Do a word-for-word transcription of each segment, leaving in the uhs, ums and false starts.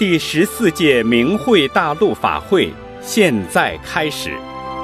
第十四届明慧大陆法会现在开始。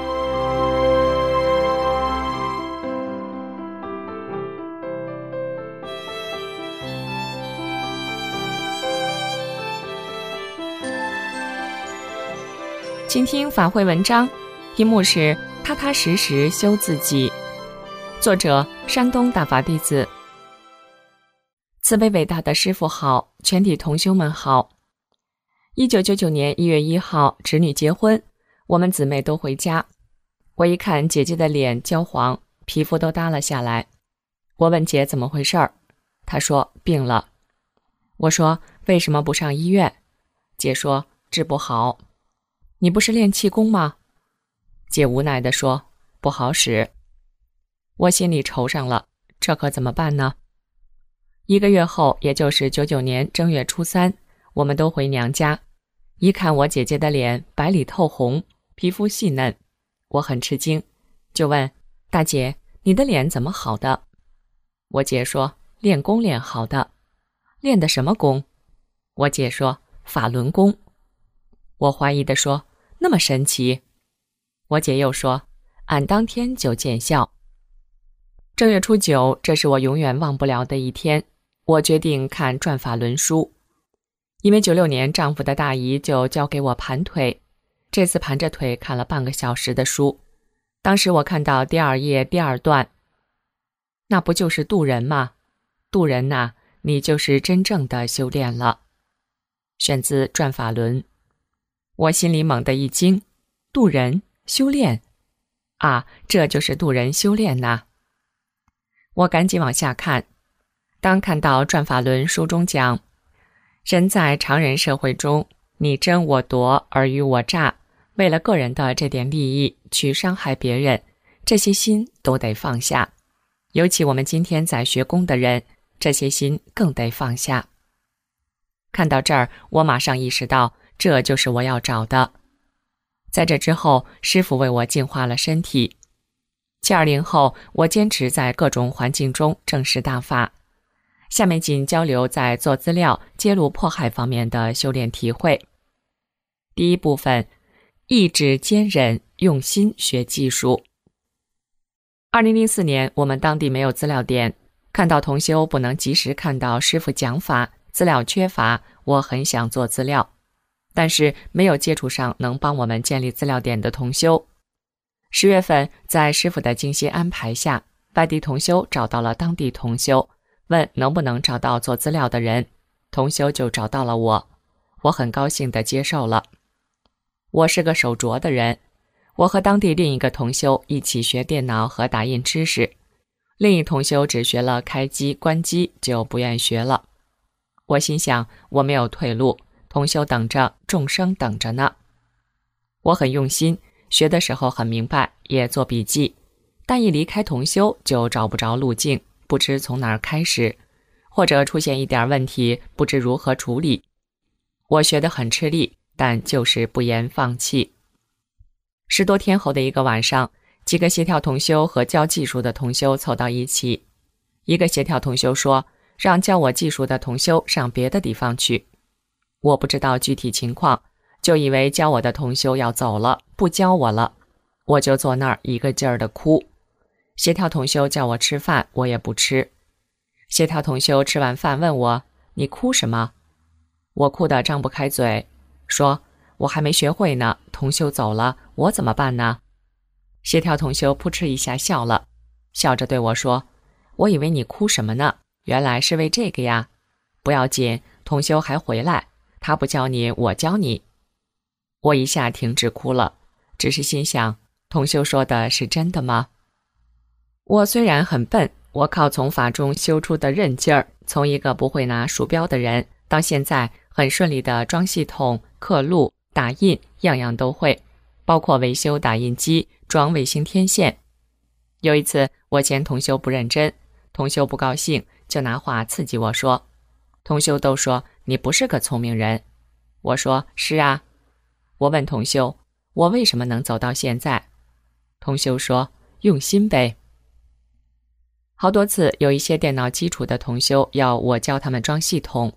请听法会文章，题目是踏踏实实修自己，作者山东大法弟子。慈悲伟大的师父好，全体同修们好。一九九九年一月一号，侄女结婚，我们姊妹都回家。我一看姐姐的脸焦黄，皮肤都耷了下来。我问姐怎么回事儿，她说病了。我说为什么不上医院？姐说治不好。你不是练气功吗？姐无奈地说不好使。我心里愁上了，这可怎么办呢？一个月后，也就是九九年正月初三，我们都回娘家。一看我姐姐的脸白里透红，皮肤细嫩，我很吃惊，就问大姐，你的脸怎么好的？我姐说练功练好的。练的什么功？我姐说法轮功。我怀疑地说那么神奇？我姐又说俺当天就见效。正月初九，这是我永远忘不了的一天，我决定看转法轮书。因为九六年丈夫的大姨就教给我盘腿，这次盘着腿看了半个小时的书。当时我看到第二页第二段，那不就是渡人吗？渡人呐，你就是真正的修炼了。选自转法轮。我心里猛地一惊，渡人修炼啊，这就是渡人修炼呐。我赶紧往下看，当看到转法轮书中讲，人在常人社会中，你争我夺，尔虞我诈，为了个人的这点利益去伤害别人，这些心都得放下。尤其我们今天在学功的人，这些心更得放下。看到这儿，我马上意识到这就是我要找的。在这之后，师父为我净化了身体。七二零后，我坚持在各种环境中正视大法。下面仅交流在做资料、揭露迫害方面的修炼体会。第一部分，意志坚韧，用心学技术。二零零四年，我们当地没有资料点，看到同修不能及时看到师父讲法，资料缺乏，我很想做资料。但是没有接触上能帮我们建立资料点的同修。十月份，在师父的精心安排下，外地同修找到了当地同修，问能不能找到做资料的人，同修就找到了我，我很高兴地接受了。我是个手拙的人，我和当地另一个同修一起学电脑和打印知识，另一同修只学了开机关机就不愿学了。我心想我没有退路，同修等着，众生等着呢。我很用心，学的时候很明白，也做笔记，但一离开同修就找不着路径，不知从哪儿开始，或者出现一点问题，不知如何处理。我学得很吃力，但就是不言放弃。十多天后的一个晚上，几个协调同修和教技术的同修凑到一起。一个协调同修说，让教我技术的同修上别的地方去。我不知道具体情况，就以为教我的同修要走了，不教我了，我就坐那儿一个劲儿地哭。协调同修叫我吃饭，我也不吃。协调同修吃完饭问我，你哭什么？我哭得张不开嘴，说我还没学会呢，同修走了，我怎么办呢？协调同修扑哧一下笑了，笑着对我说，我以为你哭什么呢，原来是为这个呀。不要紧，同修还回来，他不教你，我教你。我一下停止哭了，只是心想，同修说的是真的吗？我虽然很笨，我靠从法中修出的韧劲儿，从一个不会拿鼠标的人，到现在很顺利的装系统、刻录、打印，样样都会，包括维修打印机、装卫星天线。有一次我嫌同修不认真，同修不高兴，就拿话刺激我说，同修都说你不是个聪明人。我说是啊。我问同修，我为什么能走到现在？同修说用心呗。好多次有一些电脑基础的同修要我教他们装系统，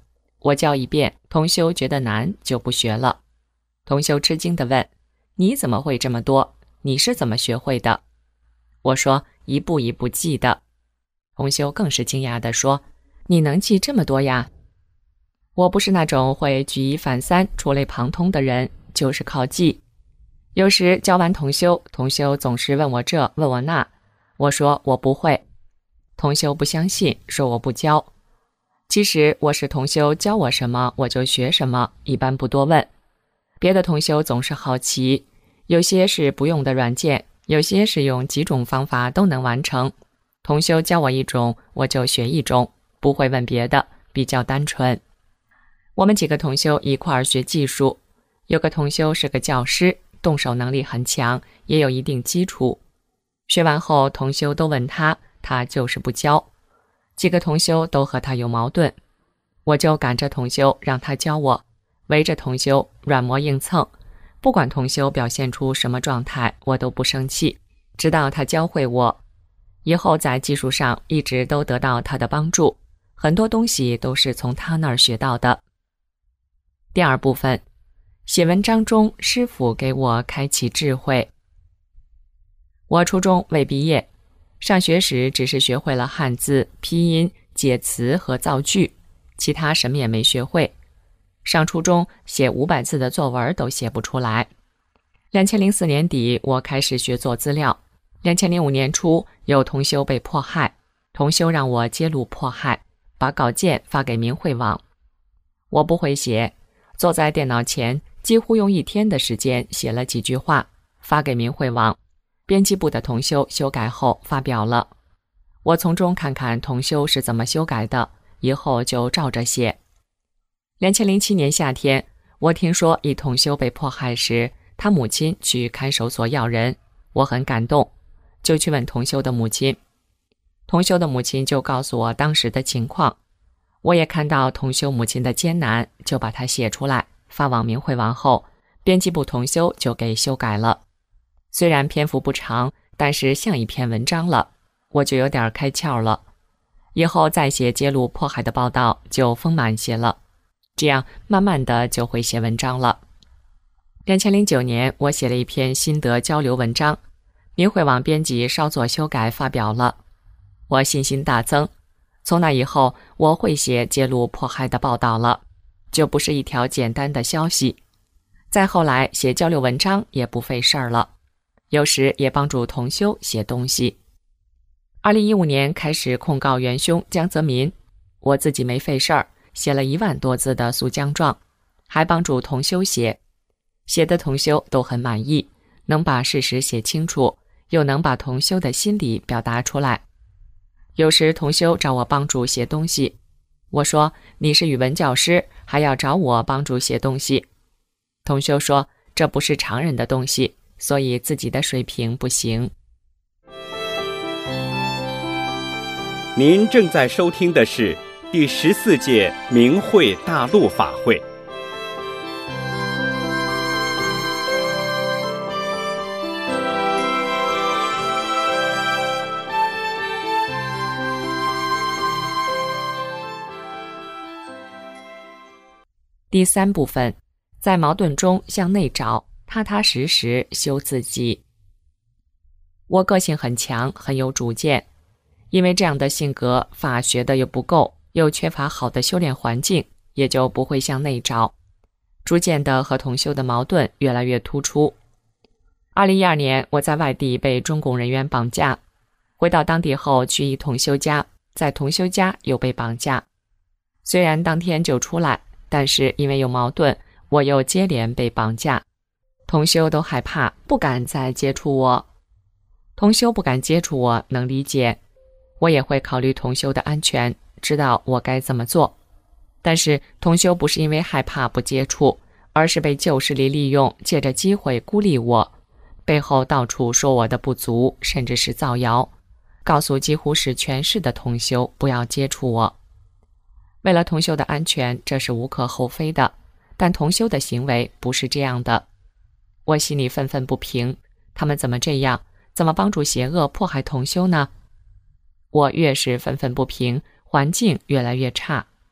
我教一遍，同修觉得难就不学了。同修吃惊地问：你怎么会这么多？你是怎么学会的？我说：一步一步记的。同修更是惊讶地说：你能记这么多呀？我不是那种会举一反三、触类旁通的人，就是靠记。有时教完同修，同修总是问我这问我那，我说我不会。同修不相信，说我不教。其实我是同修教我什么我就学什么，一般不多问。别的同修总是好奇，有些是不用的软件，有些是用几种方法都能完成。同修教我一种，我就学一种，不会问别的，比较单纯。我们几个同修一块儿学技术，有个同修是个教师，动手能力很强，也有一定基础。学完后同修都问他，他就是不教。几个同修都和他有矛盾，我就赶着同修让他教我，围着同修软磨硬蹭，不管同修表现出什么状态，我都不生气，直到他教会我。以后在技术上一直都得到他的帮助，很多东西都是从他那儿学到的。第二部分，写文章中师父给我开启智慧。我初中未毕业，上学时只是学会了汉字、拼音、解词和造句，其他什么也没学会。上初中写五百字的作文都写不出来。两千零四年底，我开始学做资料。两千零五年初，有同修被迫害，同修让我揭露迫害，把稿件发给明慧网。我不会写，坐在电脑前，几乎用一天的时间写了几句话，发给明慧网。编辑部的同修修改后发表了，我从中看看同修是怎么修改的，以后就照着写。两千零七年夏天，我听说一同修被迫害时，他母亲去看守所要人，我很感动，就去问同修的母亲。同修的母亲就告诉我当时的情况，我也看到同修母亲的艰难，就把它写出来，发往明慧网后，编辑部同修就给修改了。虽然篇幅不长，但是像一篇文章了，我就有点开窍了。以后再写揭露迫害的报道就丰满些了，这样慢慢的就会写文章了。两千零九年，我写了一篇心得交流文章，明慧网编辑稍作修改发表了，我信心大增。从那以后，我会写揭露迫害的报道了，就不是一条简单的消息。再后来写交流文章也不费事儿了，有时也帮助同修写东西。二零一五年开始控告元凶江泽民，我自己没费事儿，写了一万多字的诉江状，还帮助同修写，写的同修都很满意，能把事实写清楚，又能把同修的心理表达出来。有时同修找我帮助写东西，我说你是语文教师，还要找我帮助写东西。同修说这不是常人的东西，所以自己的水平不行。 您正在收听的是第十四届明慧大陆法会。 第三部分，在矛盾中向内找，踏踏实实修自己。我个性很强，很有主见，因为这样的性格，法学的又不够，又缺乏好的修炼环境，也就不会向内找，逐渐的和同修的矛盾越来越突出。二零一二年，我在外地被中共人员绑架，回到当地后去一同修家，在同修家又被绑架。虽然当天就出来，但是因为有矛盾，我又接连被绑架，同修都害怕，不敢再接触我。同修不敢接触我，能理解，我也会考虑同修的安全，知道我该怎么做。但是同修不是因为害怕不接触，而是被旧势力利用，借着机会孤立我，背后到处说我的不足，甚至是造谣，告诉几乎是全市的同修不要接触我。为了同修的安全，这是无可厚非的，但同修的行为不是这样的。我心里愤愤不平，他们怎么这样？怎么帮助邪恶迫害同修呢？我越是愤愤不平，环境越来越差。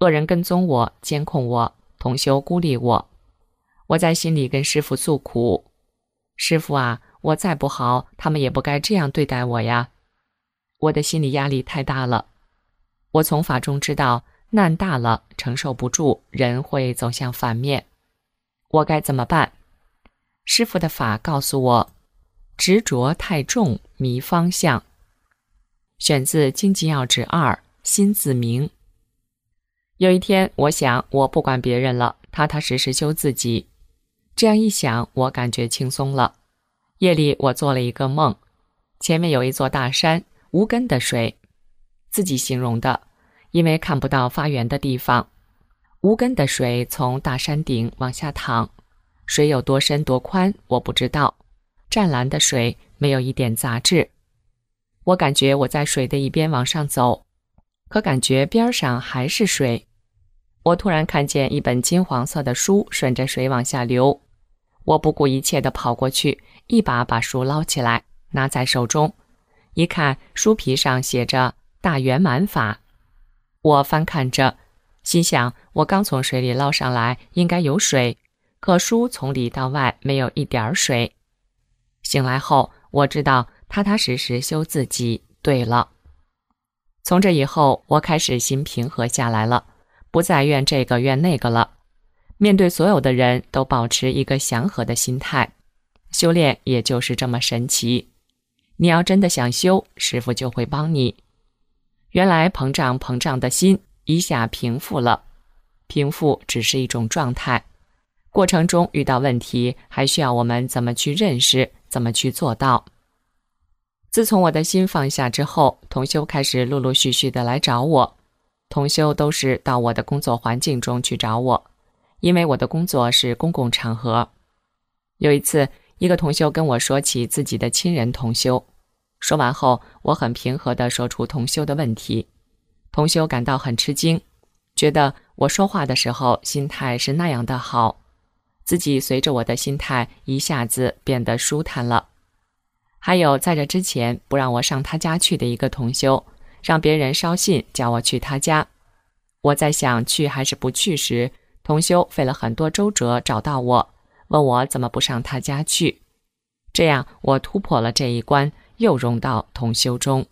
恶人跟踪我，监控我，同修孤立我。我在心里跟师父诉苦，师父啊，我再不好，他们也不该这样对待我呀。我的心理压力太大了。我从法中知道，难大了，承受不住，人会走向反面。我该怎么办？师父的法告诉我，执着太重，迷方向。选自《经济要旨二》，心自明。有一天，我想，我不管别人了，踏踏实实修自己。这样一想，我感觉轻松了。夜里，我做了一个梦，前面有一座大山，无根的水，自己形容的，因为看不到发源的地方。无根的水从大山顶往下淌，水有多深多宽，我不知道。湛蓝的水，没有一点杂质。我感觉我在水的一边往上走，可感觉边上还是水。我突然看见一本金黄色的书顺着水往下流，我不顾一切地跑过去，一把把书捞起来，拿在手中。一看，书皮上写着大圆满法。我翻看着，心想，我刚从水里捞上来，应该有水，可书从里到外没有一点水。醒来后，我知道踏踏实实修自己对了。从这以后，我开始心平和下来了，不再怨这个怨那个了。面对所有的人都保持一个祥和的心态，修炼也就是这么神奇。你要真的想修，师父就会帮你。原来膨胀膨胀的心一下平复了，平复只是一种状态，过程中遇到问题，还需要我们怎么去认识，怎么去做到。自从我的心放下之后，同修开始陆陆续续的来找我。同修都是到我的工作环境中去找我，因为我的工作是公共场合。有一次，一个同修跟我说起自己的亲人同修，说完后，我很平和地说出同修的问题。同修感到很吃惊，觉得我说话的时候心态是那样的好，自己随着我的心态一下子变得舒坦了。还有在这之前不让我上他家去的一个同修，让别人捎信叫我去他家。我在想去还是不去时，同修费了很多周折找到我，问我怎么不上他家去。这样我突破了这一关，又融到同修中。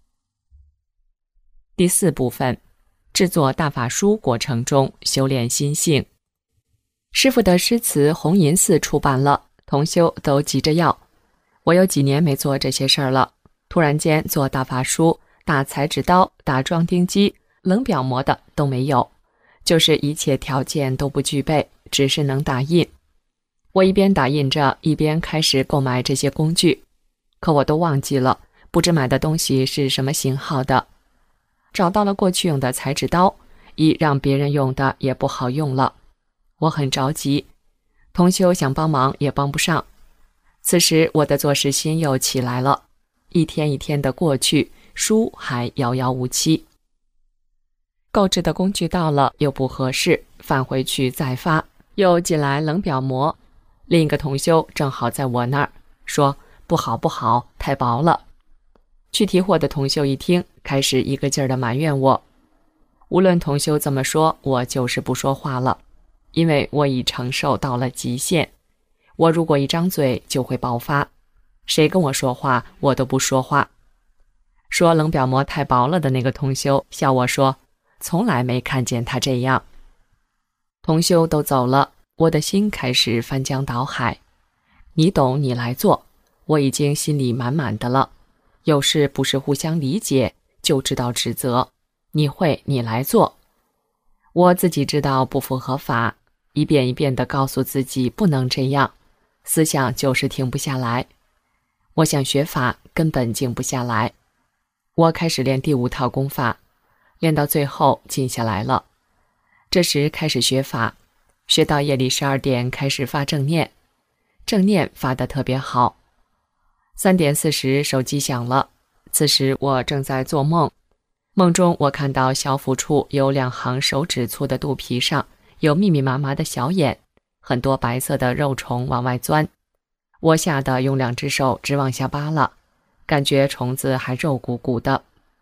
第四部分，制作大法书过程中修炼心性。师父的诗词红银寺出版了，同修都急着要。我有几年没做这些事儿了，突然间做大法书，打裁纸刀，打装订机，冷表模的都没有，就是一切条件都不具备，只是能打印。我一边打印着，一边开始购买这些工具，可我都忘记了，不知买的东西是什么型号的。找到了过去用的裁纸刀，一让别人用的也不好用了，我很着急，同修想帮忙也帮不上。此时我的做事心又起来了，一天一天的过去，书还遥遥无期。购置的工具到了又不合适，返回去再发，又进来冷表模。另一个同修正好在我那儿，说不好不好，太薄了。去提货的同修一听，开始一个劲儿地埋怨我。无论同修怎么说，我就是不说话了，因为我已承受到了极限。我如果一张嘴就会爆发，谁跟我说话我都不说话。说冷表膜太薄了的那个同修笑我说，从来没看见他这样。同修都走了，我的心开始翻江倒海。你懂你来做，我已经心里满满的了。有事不是互相理解，就知道指责。你会你来做。我自己知道不符合法，一遍一遍地告诉自己不能这样，思想就是停不下来。我想学法，根本静不下来。我开始练第五套功法，练到最后静下来了。这时开始学法，学到夜里十二点开始发正念，正念发得特别好。三点四十手机响了，此时我正在做梦。梦中我看到小腹处有两行手指粗的肚皮上有密密麻麻的小眼，很多白色的肉虫往外钻。我吓得用两只手直往下扒拉，感觉虫子还肉鼓鼓的。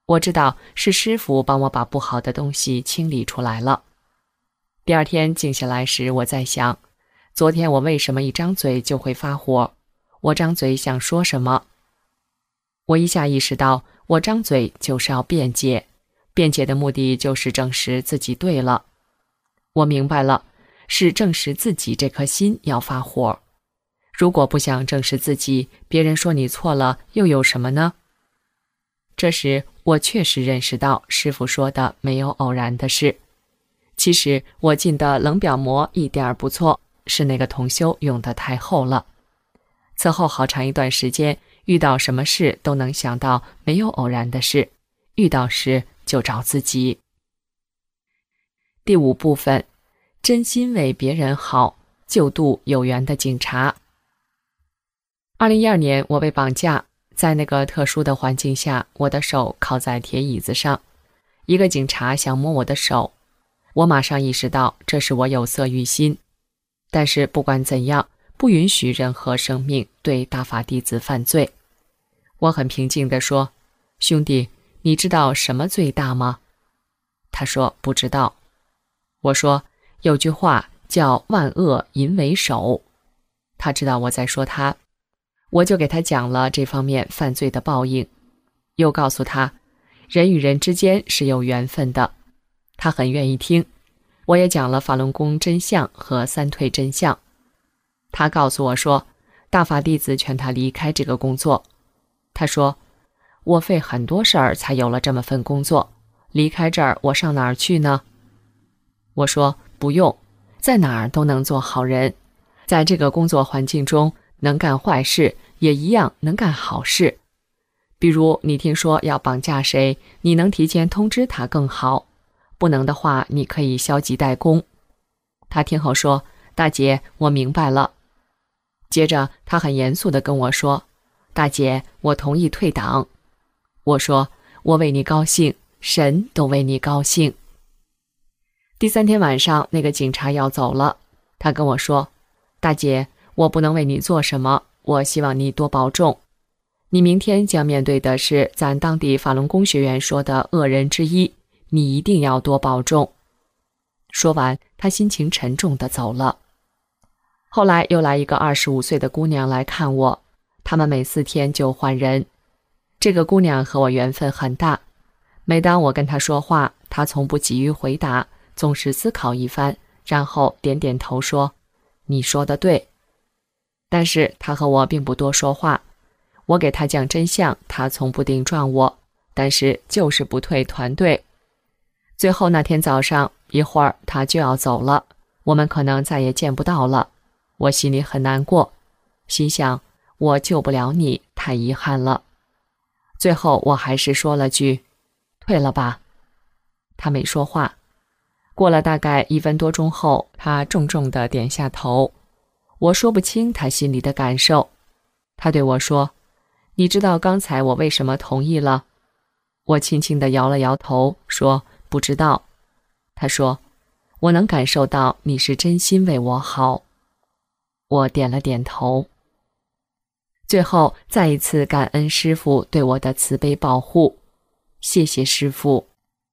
我知道是师父帮我把不好的东西清理出来了。第二天静下来时，我在想，昨天我为什么一张嘴就会发火？我张嘴想说什么？我一下意识到，我张嘴就是要辩解，辩解的目的就是证实自己对了。我明白了，是证实自己这颗心要发火。如果不想证实自己，别人说你错了，又有什么呢？这时，我确实认识到师父说的没有偶然的事。其实我进的冷表膜一点儿不错，是那个同修用的太厚了。此后好长一段时间，遇到什么事都能想到没有偶然的事，遇到时就找自己。第五部分，真心为别人好，救度有缘的警察。二零一二年，我被绑架，在那个特殊的环境下，我的手靠在铁椅子上，一个警察想摸我的手，我马上意识到这是我有色欲心。但是不管怎样，不允许任何生命对大法弟子犯罪。我很平静地说，兄弟，你知道什么罪大吗？他说不知道。我说有句话叫万恶淫为首。他知道我在说他，我就给他讲了这方面犯罪的报应，又告诉他人与人之间是有缘分的。他很愿意听，我也讲了法轮功真相和三退真相。他告诉我说，大法弟子劝他离开这个工作。他说，我费很多事儿才有了这么份工作，离开这儿我上哪儿去呢？我说不用，在哪儿都能做好人，在这个工作环境中能干坏事，也一样能干好事。比如你听说要绑架谁，你能提前通知他更好，不能的话你可以消极怠工。他听后说，大姐，我明白了。接着他很严肃地跟我说，大姐，我同意退党。我说，我为你高兴，神都为你高兴。第三天晚上，那个警察要走了，他跟我说，大姐，我不能为你做什么，我希望你多保重。你明天将面对的是咱当地法轮功学院说的恶人之一，你一定要多保重。说完，他心情沉重地走了。后来又来一个二十五岁的姑娘来看我，他们每四天就换人。这个姑娘和我缘分很大，每当我跟她说话，她从不急于回答，总是思考一番，然后点点头说，你说的对。但是她和我并不多说话，我给她讲真相，她从不顶撞我，但是就是不退团队。最后那天早上，一会儿她就要走了，我们可能再也见不到了。我心里很难过，心想我救不了你，太遗憾了。最后我还是说了句，退了吧。他没说话。过了大概一分多钟后，他重重地点下头。我说不清他心里的感受。他对我说，你知道刚才我为什么同意了？我轻轻地摇了摇头，说不知道。他说，我能感受到你是真心为我好。我点了点头。最后再一次感恩师父对我的慈悲保护，谢谢师父。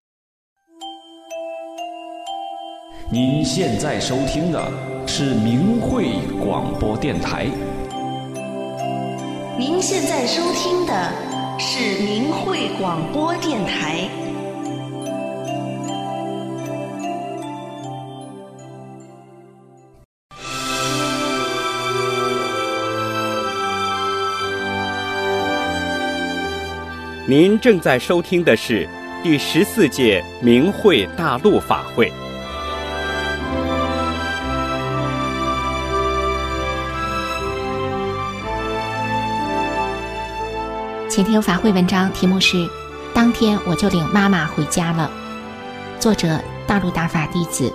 您现在收听的是明慧广播电台。 您现在收听的是明慧广播电台。 您正在收听的是第十四届明慧大陆法会。 请听法会文章，题目是当天我就领妈妈回家了。作者大陆大法弟子。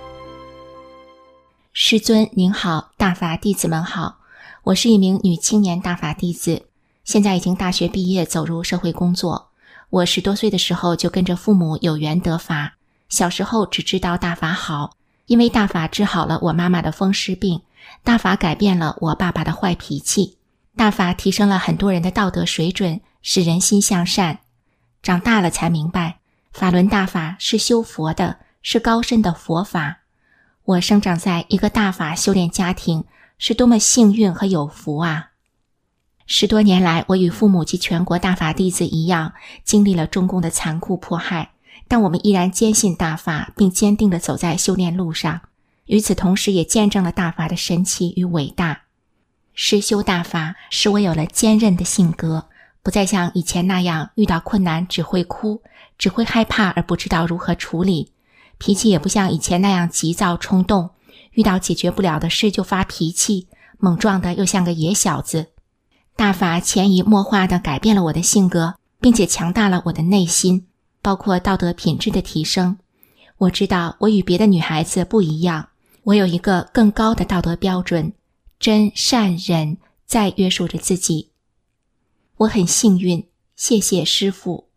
师尊您好，大法弟子们好，我是一名女青年大法弟子，现在已经大学毕业，走入社会工作。我十多岁的时候就跟着父母有缘得法，小时候只知道大法好，因为大法治好了我妈妈的风湿病，大法改变了我爸爸的坏脾气，大法提升了很多人的道德水准，使人心向善。 长大了才明白，法轮大法是修佛的，是高深的佛法。我生长在一个大法修炼家庭，是多么幸运和有福啊！十多年来，我与父母及全国大法弟子一样，经历了中共的残酷迫害，但我们依然坚信大法，并坚定地走在修炼路上。与此同时，也见证了大法的神奇与伟大。实修大法使我有了坚韧的性格，不再像以前那样遇到困难只会哭，只会害怕而不知道如何处理，脾气也不像以前那样急躁冲动，遇到解决不了的事就发脾气，猛撞的又像个野小子。大法潜移默化地改变了我的性格，并且强大了我的内心，包括道德品质的提升。我知道我与别的女孩子不一样，我有一个更高的道德标准，真善忍在约束着自己。我很幸运，谢谢师父。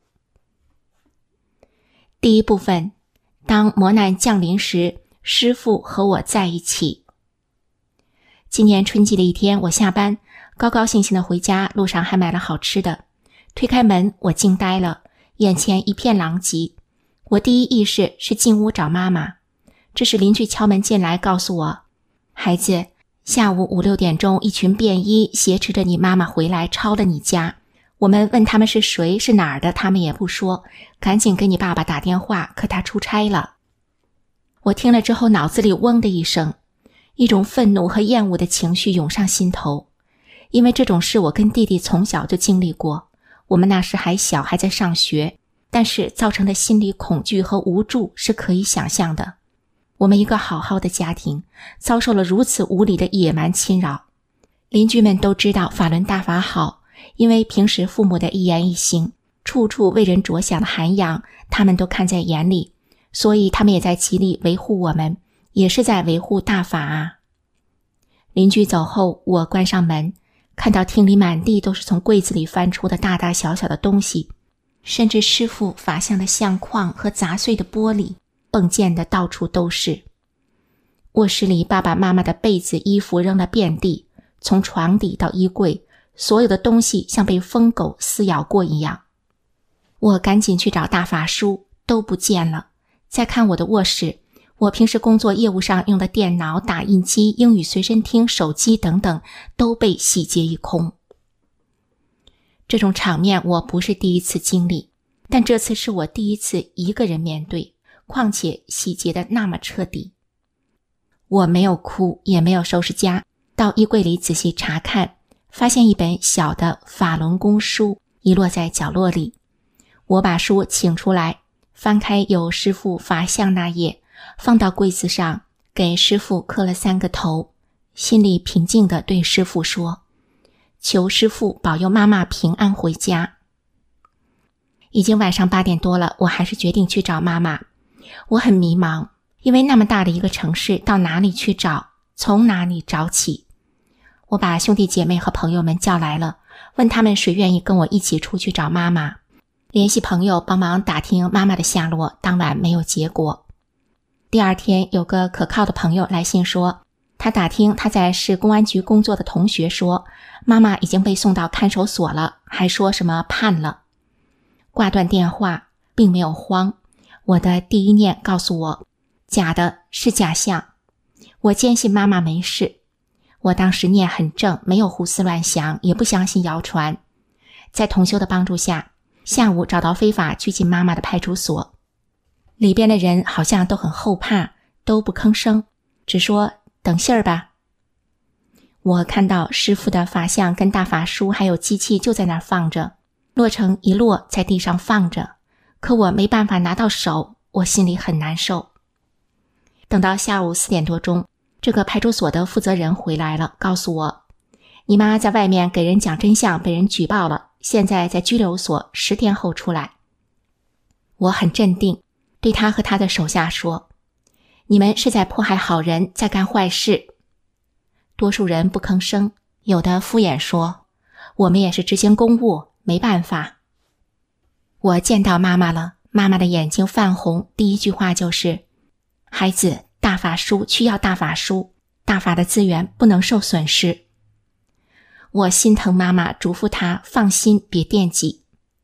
第一部分，当磨难降临时，师父和我在一起。今年春季的一天，我下班高高兴兴地回家，路上还买了好吃的。推开门，我惊呆了，眼前一片狼藉。我第一意识是进屋找妈妈。这时邻居敲门进来，告诉我，孩子，下午五六点钟，一群便衣挟持着你妈妈回来，抄了你家。我们问他们是谁，是哪儿的，他们也不说，赶紧给你爸爸打电话，可他出差了。我听了之后，脑子里嗡的一声，一种愤怒和厌恶的情绪涌上心头。因为这种事我跟弟弟从小就经历过，我们那时还小，还在上学，但是造成的心理恐惧和无助是可以想象的。我们一个好好的家庭，遭受了如此无理的野蛮侵扰。邻居们都知道法轮大法好，因为平时父母的一言一行，处处为人着想的涵养，他们都看在眼里，所以他们也在极力维护我们，也是在维护大法啊。邻居走后，我关上门，看到厅里满地都是从柜子里翻出的大大小小的东西，甚至师父法像的相框和砸碎的玻璃迸溅的到处都是。卧室里爸爸妈妈的被子衣服扔了遍地，从床底到衣柜，所有的东西像被疯狗撕咬过一样。我赶紧去找大法书，都不见了。再看我的卧室，我平时工作业务上用的电脑、打印机、英语随身听、手机等等都被洗劫一空。这种场面我不是第一次经历，但这次是我第一次一个人面对，况且洗劫的那么彻底。我没有哭，也没有收拾家，到衣柜里仔细查看，发现一本小的法轮功书遗落在角落里。我把书请出来，翻开有师父法像那页，放到柜子上，给师父磕了三个头，心里平静地对师父说，求师父保佑妈妈平安回家。已经晚上八点多了，我还是决定去找妈妈。我很迷茫，因为那么大的一个城市，到哪里去找，从哪里找起。我把兄弟姐妹和朋友们叫来了，问他们谁愿意跟我一起出去找妈妈。联系朋友帮忙打听妈妈的下落，当晚没有结果。第二天有个可靠的朋友来信说，他打听他在市公安局工作的同学说，妈妈已经被送到看守所了，还说什么判了。挂断电话，并没有慌，我的第一念告诉我，假的是假象。我坚信妈妈没事。我当时念很正，没有胡思乱想，也不相信谣传。在同修的帮助下，下午找到非法拘禁妈妈的派出所，里边的人好像都很后怕，都不吭声，只说等信儿吧。我看到师父的法像跟大法书还有机器就在那儿放着，摞成一摞在地上放着，可我没办法拿到手，我心里很难受。等到下午四点多钟，这个派出所的负责人回来了，告诉我，你妈在外面给人讲真相，被人举报了，现在在拘留所，十天后出来。我很镇定，对他和他的手下说，你们是在迫害好人，在干坏事。多数人不吭声，有的敷衍说，我们也是执行公务，没办法。我见到妈妈了，妈妈的眼睛泛红，第一句话就是，孩子，大法书需要大法书，大法的资源不能受损失。我心疼妈妈，嘱咐她放心，别惦记。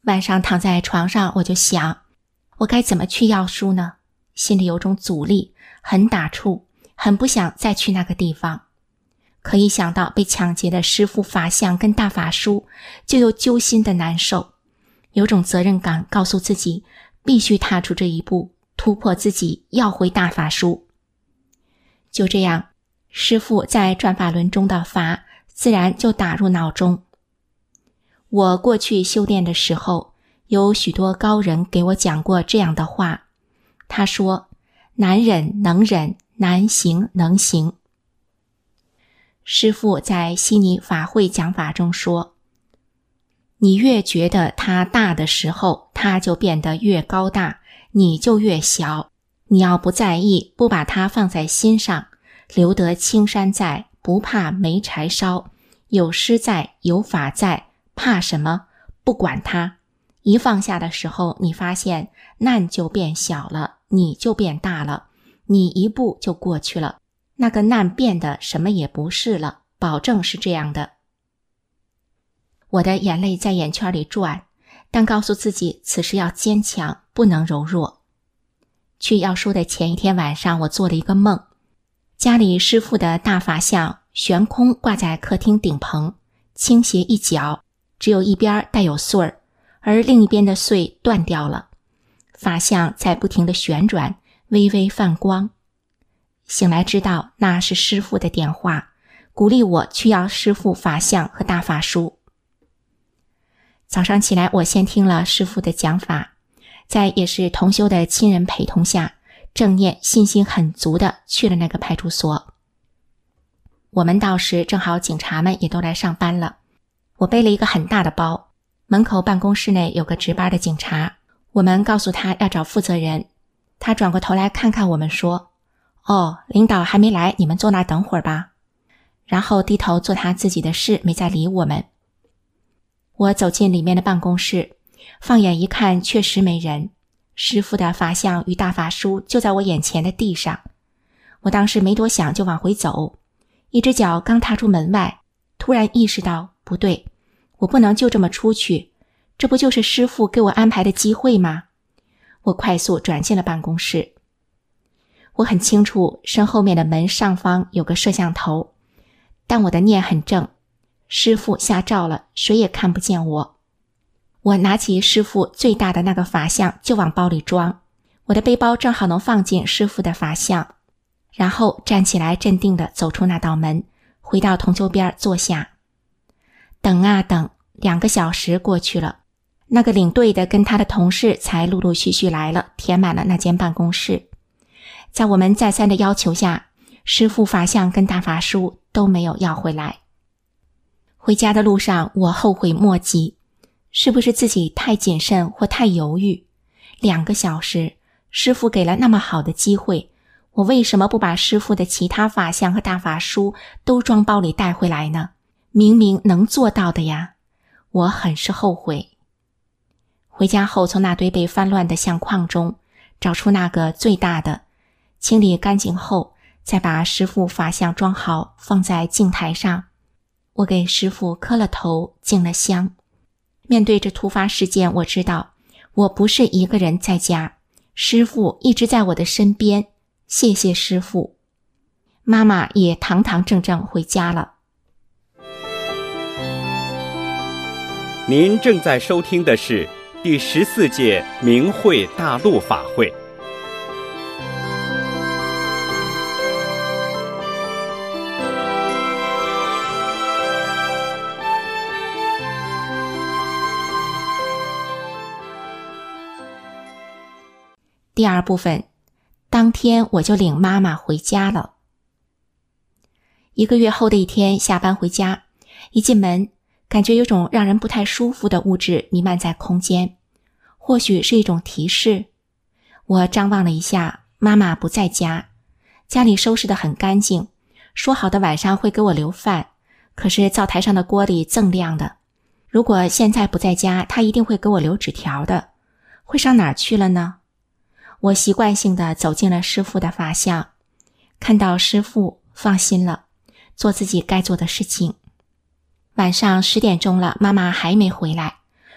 晚上躺在床上，我就想，我该怎么去要书呢？心里有种阻力，很打怵，很不想再去那个地方。可一想到被抢劫的师父法相跟大法书，就又揪心的难受，有种责任感告诉自己必须踏出这一步，突破自己，要回大法书。就这样，师父在转法轮中的法自然就打入脑中。我过去修炼的时候，有许多高人给我讲过这样的话，他说，难忍能忍，难行能行。师父在悉尼法会讲法中说，你越觉得它大的时候，它就变得越高大，你就越小。你要不在意，不把它放在心上，留得青山在，不怕没柴烧，有师在，有法在，怕什么？不管它。一放下的时候，你发现难就变小了，你就变大了，你一步就过去了，那个难变得什么也不是了，保证是这样的。我的眼泪在眼圈里转，但告诉自己此时要坚强，不能柔弱。去要书的前一天晚上，我做了一个梦，家里师父的大法像悬空挂在客厅顶棚，倾斜一角，只有一边带有穗儿，而另一边的穗断掉了，法像在不停地旋转，微微泛光。醒来知道那是师父的点化，鼓励我去要师父法像和大法书。早上起来，我先听了师父的讲法，在也是同修的亲人陪同下，正念信心很足的去了那个派出所。我们到时正好警察们也都来上班了，我背了一个很大的包，门口办公室内有个值班的警察，我们告诉他要找负责人，他转过头来看看我们说，哦，领导还没来，你们坐那等会儿吧。然后低头做他自己的事，没再理我们。我走进里面的办公室，放眼一看，确实没人。师父的法像与大法书就在我眼前的地上。我当时没多想就往回走，一只脚刚踏出门外，突然意识到不对，我不能就这么出去，这不就是师父给我安排的机会吗？我快速转进了办公室。我很清楚身后面的门上方有个摄像头，但我的念很正，师父下照了，谁也看不见我。我拿起师父最大的那个法像就往包里装，我的背包正好能放进师父的法像，然后站起来镇定地走出那道门，回到同修边坐下。等啊等，两个小时过去了，那个领队的跟他的同事才陆陆续续来了，填满了那间办公室。在我们再三的要求下，师父法像跟大法书都没有要回来。回家的路上，我后悔莫及，是不是自己太谨慎或太犹豫？两个小时，师父给了那么好的机会，我为什么不把师父的其他法像和大法书都装包里带回来呢？明明能做到的呀，我很是后悔。回家后，从那堆被翻乱的相框中找出那个最大的，清理干净后，再把师父法像装好，放在镜台上。我给师父磕了头，敬了香。面对这突发事件，我知道我不是一个人在家，师父一直在我的身边，谢谢师父。妈妈也堂堂正正回家了。 您正在收听的是第十四届明慧大陆法会。 第二部分，当天我就领妈妈回家了。一个月后的一天，下班回家，一进门，感觉有种让人不太舒服的物质弥漫在空间，或许是一种提示。我张望了一下，妈妈不在家，家里收拾得很干净，说好的晚上会给我留饭，可是灶台上的锅里锃亮的。如果现在不在家，她一定会给我留纸条的，会上哪儿去了呢？我习惯性地走进了师父的法像，看到师父，放心了，做自己该做的事情。晚上十点钟了，妈妈还没回来，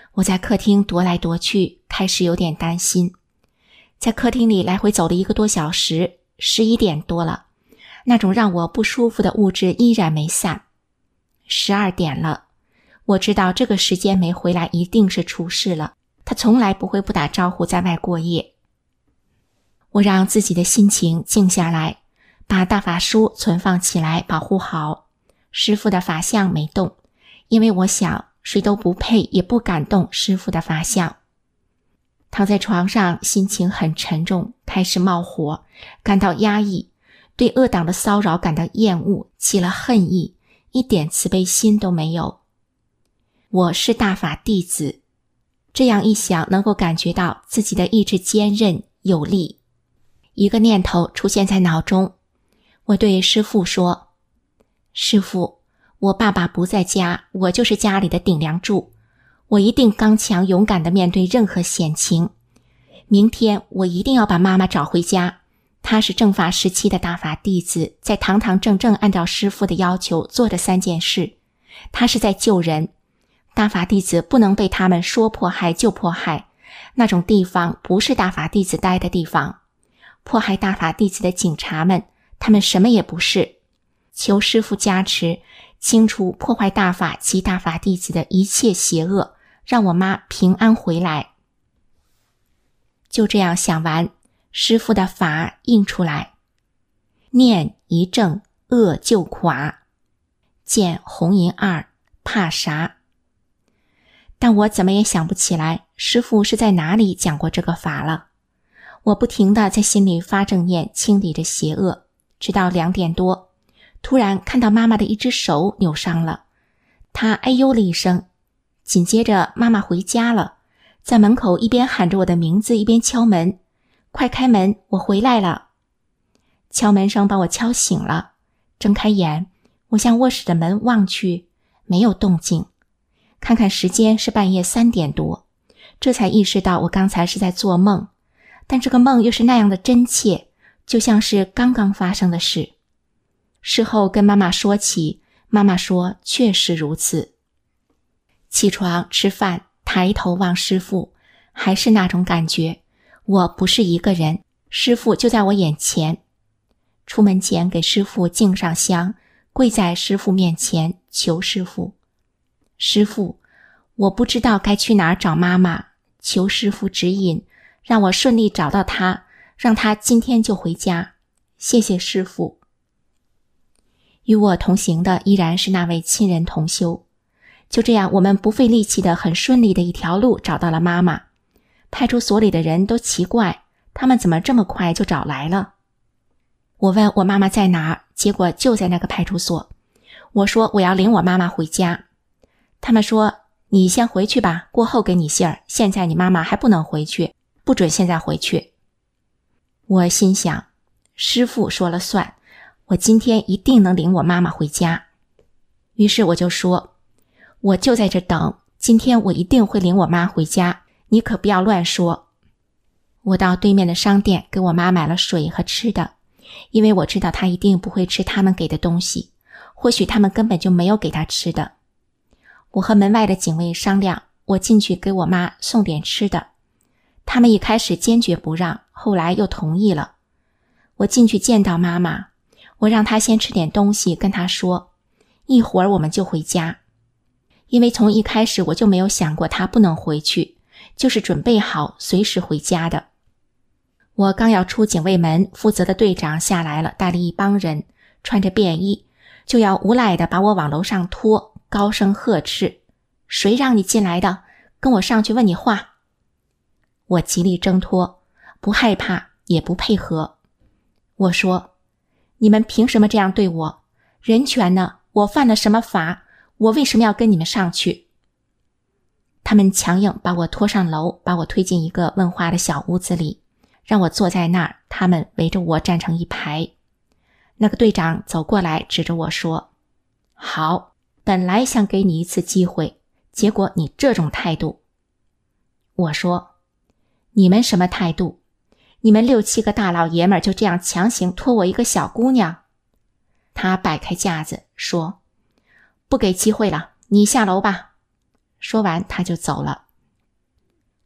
我在客厅踱来踱去，开始有点担心。在客厅里来回走了一个多小时，十一点多了，那种让我不舒服的物质依然没散。十二点了，我知道这个时间没回来一定是出事了，他从来不会不打招呼在外过夜。我让自己的心情静下来，把大法书存放起来保护好。师父的法像没动，因为我想谁都不配也不敢动师父的法像。躺在床上，心情很沉重，开始冒火，感到压抑，对恶党的骚扰感到厌恶，起了恨意，一点慈悲心都没有。我是大法弟子，这样一想，能够感觉到自己的意志坚韧有力。一个念头出现在脑中，我对师父说：师父，我爸爸不在家，我就是家里的顶梁柱，我一定刚强勇敢地面对任何险情。明天我一定要把妈妈找回家，她是正法时期的大法弟子，在堂堂正正按照师父的要求做着三件事，她是在救人。大法弟子不能被他们说迫害就迫害，那种地方不是大法弟子待的地方。迫害大法弟子的警察们，他们什么也不是。求师父加持，清除破坏大法及大法弟子的一切邪恶，让我妈平安回来。就这样想完，师父的法印出来：念一正，恶就垮；见红银二，怕啥？但我怎么也想不起来师父是在哪里讲过这个法了。我不停地在心里发正念，清理着邪恶，直到两点多，突然看到妈妈的一只手扭伤了，她哎呦了一声，紧接着妈妈回家了，在门口一边喊着我的名字，一边敲门：快开门，我回来了。敲门声把我敲醒了，睁开眼，我向卧室的门望去，没有动静。看看时间是半夜三点多，这才意识到我刚才是在做梦，但这个梦又是那样的真切，就像是刚刚发生的事。事后跟妈妈说起，妈妈说确实如此。起床吃饭，抬头望师父，还是那种感觉，我不是一个人，师父就在我眼前。出门前给师父敬上香，跪在师父面前求师父：师父，我不知道该去哪儿找妈妈，求师父指引，让我顺利找到她，让她今天就回家。谢谢师父。与我同行的依然是那位亲人同修。就这样，我们不费力气的很顺利的一条路找到了妈妈。派出所里的人都奇怪，他们怎么这么快就找来了？我问我妈妈在哪儿，结果就在那个派出所。我说我要领我妈妈回家。他们说你先回去吧，过后给你信儿，现在你妈妈还不能回去，不准现在回去。我心想，师父说了算，我今天一定能领我妈妈回家。于是我就说，我就在这等，今天我一定会领我妈回家，你可不要乱说。我到对面的商店给我妈买了水和吃的，因为我知道她一定不会吃他们给的东西，或许他们根本就没有给她吃的。我和门外的警卫商量，我进去给我妈送点吃的。他们一开始坚决不让，后来又同意了。我进去见到妈妈，我让她先吃点东西，跟她说，一会儿我们就回家。因为从一开始我就没有想过她不能回去，就是准备好随时回家的。我刚要出警卫门，负责的队长下来了，带了一帮人，穿着便衣，就要无赖的把我往楼上拖，高声呵斥：谁让你进来的？跟我上去问你话。我极力挣脱，不害怕也不配合。我说，你们凭什么这样对我？人权呢？我犯了什么法？我为什么要跟你们上去？他们强硬把我拖上楼，把我推进一个问话的小屋子里，让我坐在那儿，他们围着我站成一排。那个队长走过来指着我说，好，本来想给你一次机会，结果你这种态度。我说，你们什么态度？你们六七个大老爷们儿就这样强行拖我一个小姑娘？他摆开架子说，不给机会了，你下楼吧。说完他就走了。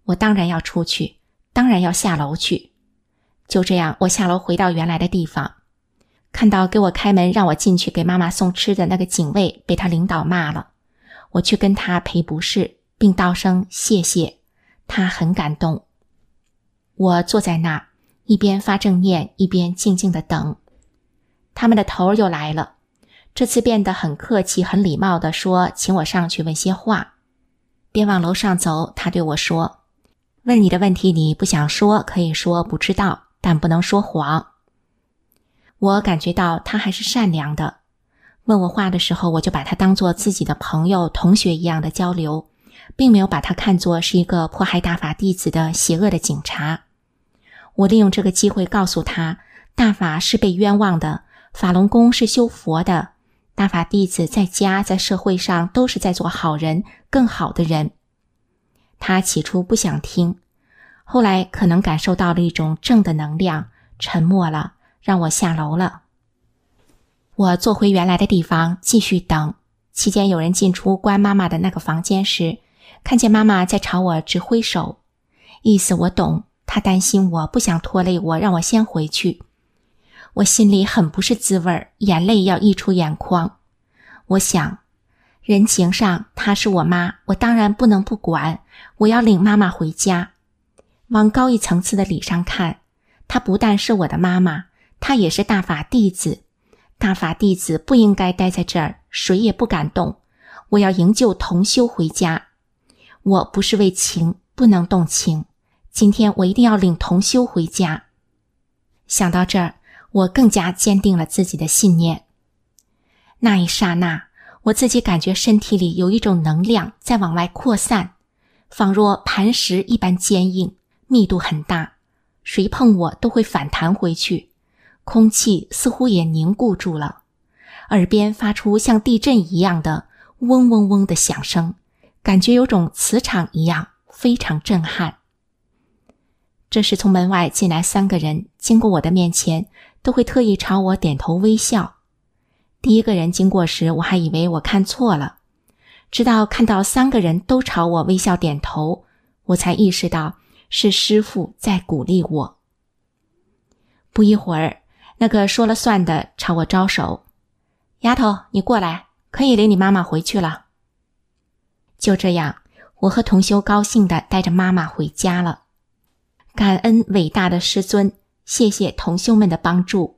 我当然要出去，当然要下楼去。就这样，我下楼回到原来的地方，看到给我开门让我进去给妈妈送吃的那个警卫被他领导骂了，我去跟他赔不是，并道声谢谢，他很感动。我坐在那，一边发正念，一边静静地等。他们的头又来了，这次变得很客气很礼貌地说请我上去问些话。边往楼上走，他对我说，问你的问题你不想说，可以说不知道，但不能说谎。我感觉到他还是善良的，问我话的时候，我就把他当作自己的朋友同学一样的交流，并没有把他看作是一个迫害大法弟子的邪恶的警察。我利用这个机会告诉他，大法是被冤枉的，法轮功是修佛的，大法弟子在家在社会上都是在做好人，更好的人。他起初不想听，后来可能感受到了一种正的能量，沉默了，让我下楼了。我坐回原来的地方继续等，期间有人进出关妈妈的那个房间时，看见妈妈在朝我直挥手，意思我懂，她担心我，不想拖累我，让我先回去。我心里很不是滋味，眼泪要溢出眼眶。我想，人情上她是我妈，我当然不能不管，我要领妈妈回家。往高一层次的理上看，她不但是我的妈妈，她也是大法弟子。大法弟子不应该待在这儿，谁也不敢动。我要营救同修回家。我不是为情，不能动情。今天我一定要领同修回家。想到这儿，我更加坚定了自己的信念。那一刹那，我自己感觉身体里有一种能量在往外扩散，仿若磐石一般坚硬，密度很大，谁碰我都会反弹回去。空气似乎也凝固住了，耳边发出像地震一样的嗡嗡嗡的响声，感觉有种磁场一样，非常震撼。这时从门外进来三个人，经过我的面前都会特意朝我点头微笑。第一个人经过时，我还以为我看错了，直到看到三个人都朝我微笑点头，我才意识到是师父在鼓励我。不一会儿，那个说了算的朝我招手，丫头，你过来，可以领你妈妈回去了。就这样，我和同修高兴地带着妈妈回家了。感恩伟大的师尊，谢谢同修们的帮助。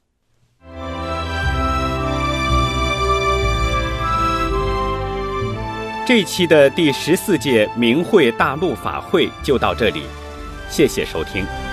这期的第十四届明慧大陆法会就到这里，谢谢收听。